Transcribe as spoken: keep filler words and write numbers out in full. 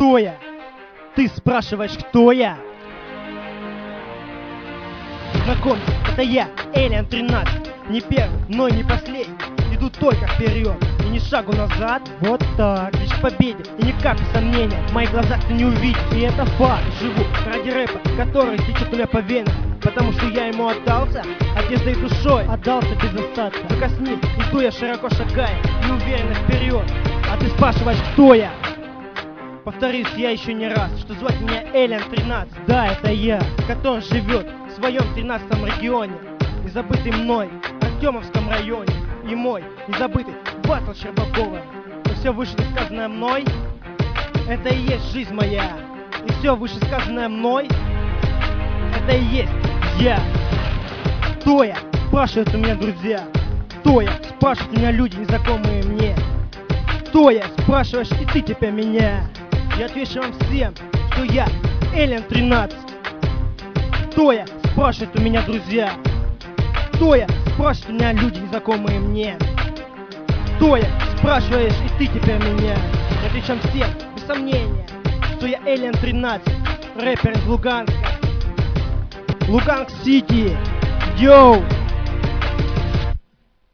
кто я? Ты спрашиваешь, кто я? Знакомься, это я, Alien тринадцать. Не первый, но и не последний. Иду только вперед и ни шагу назад. Вот так, лишь к победе и ни капли сомнения. В моих глазах ты не увидишь, и это факт. Живу ради рэпа, который течет у меня по венам. Потому что я ему отдался одеждой и душой. Отдался без остатка. Только с ним иду я широко шагая и уверенно вперед. А ты спрашиваешь, кто я? Повторюсь я еще не раз, что звать меня Alien тринадцать. Да, это я, который живет в своем тринадцатом регионе, не забытый мной в Артемовском районе. И мой незабытый батл Щербакова. Но все вышесказанное мной, это и есть жизнь моя. И все вышесказанное мной, это и есть я. Кто я? Спрашивают у меня друзья. Кто я? Спрашивают у меня люди, незнакомые мне. Кто я? Спрашиваешь и ты теперь меня. Я отвечу вам всем, что я Alien тринадцать. Кто я? Спрашивают у меня друзья. Кто я? Спрашивают у меня люди, незнакомые мне. Кто я? Спрашиваешь и ты теперь меня. Я отвечу вам всем, без сомнения, что я Alien тринадцать, рэпер из Луганска. Луганск-Сити. Йоу!